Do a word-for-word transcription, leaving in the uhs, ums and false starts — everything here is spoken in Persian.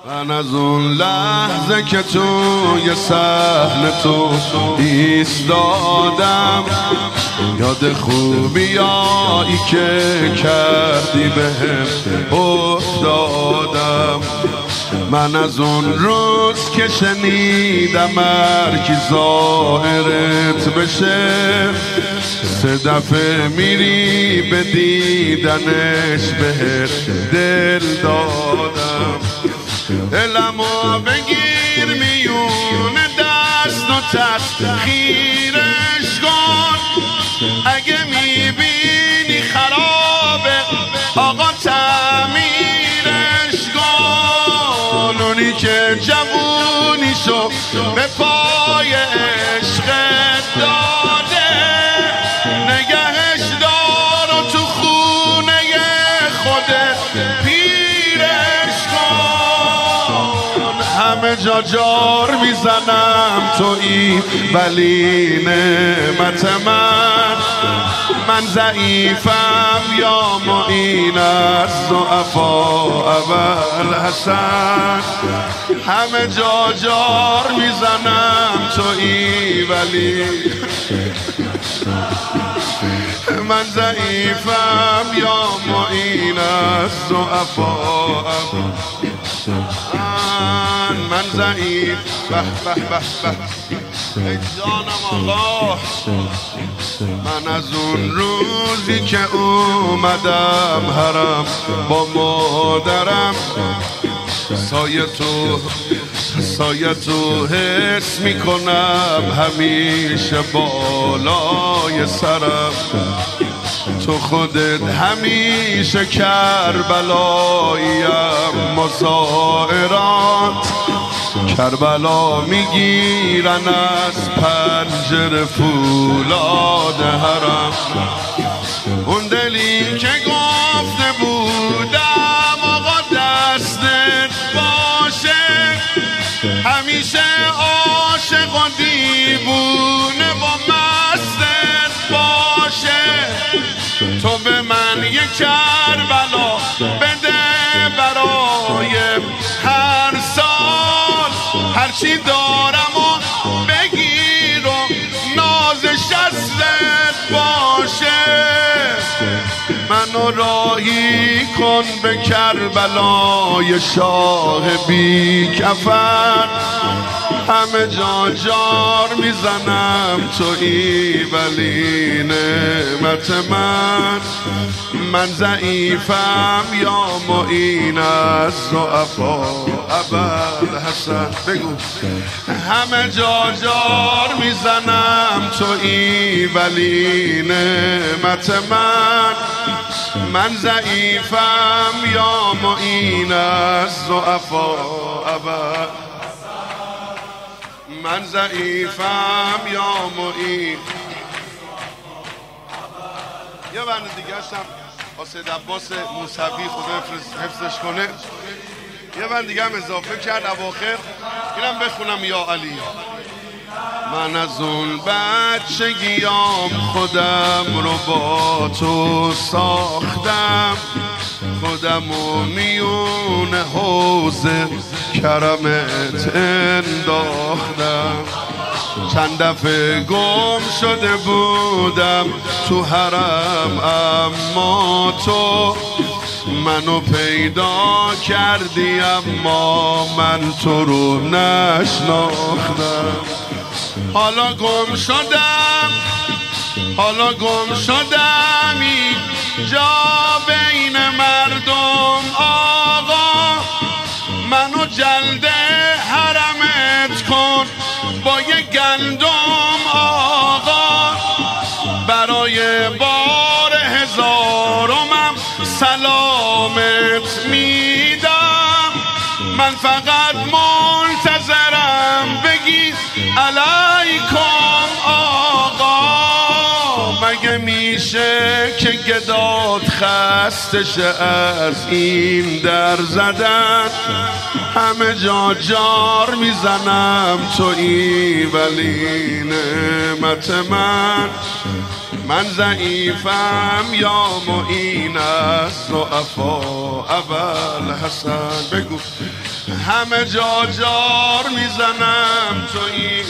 من از اون لحظه که توی صحنه تو ایستادم، یاد خوبیایی که کردی بهم افتادم. من از اون روز که شنیدم هرکی ظاهرت بشه، سه دفعه میری به دیدنش بهت دل دادم. دلمو بگیر میون دست و تسخیرش کن، اگه میبینی خرابه آقا تعمیرش کن. اونی که جوونیشو به پای عشقت داده، نگهش دار و تو خونه خودت پیرش کن. همه جا جار میزنم تویی ولی نعمت من، من ضعیفم یا معین از ضعفا ابوالحسن. همه جا جار میزنم تویی ولی من ضعیفم یا معین از ضعفا. من ضعیف به به به به ای جانم آقا. من از اون روزی که اومدم حرم با مادرم، سایه تو سایه تو حس میکنم همیشه بالای سرم. تو خودت همیشه کربلاییم، مزائرات کربلا میگیرن از پنجره فولاد حرم. اون دلی که گفته بودم آقا دستت باشه، همیشه عاشق و دیوونه و مستت باشه. تو به من یک کربلا بده برای هر سال، هرچی دارم و بگیر و نازش دستت باشه. منو راهی کن به کربلای شاه بی کفن. همه جا جار میزنم تویی ولی نعمت من، من ضعیفم یا معین از ضعفا ابوالحسن. بگو همه جا جار میزنم تویی ولی نعمت من، من ضعیفم یا معین از ضعفا ابوالحسن. من ضعیفم یا معین. یه بند دیگه هستم سید عباس موسوی خدا حفظش کنه، یه بند دیگه هم اضافه کرد اواخر، اینم بخونم یا علی. من از اون بچگیام خودم رو با تو ساختم، خودم و میون حوض کرمت انداختم. چند دفعه گم شده بودم تو حرم، اما تو منو پیدا کردی، اما من تو رو نشناختم. حالا گم شدم حالا گم شدم اینجا بین مردم آقا. منو جلد حرمت کن با یه گندم آقا. برای بار هزارمم سلامت میدم، من فقط منتظرم بگی علیکم آقا. مگه میشه که گدات خسته شه از این در زدن؟ همه جا جار میزنم تویی ولی نعمت من، من ضعیفم یا معین از ضعفا ابوالحسن. بگو همه جا جار میزنم تویی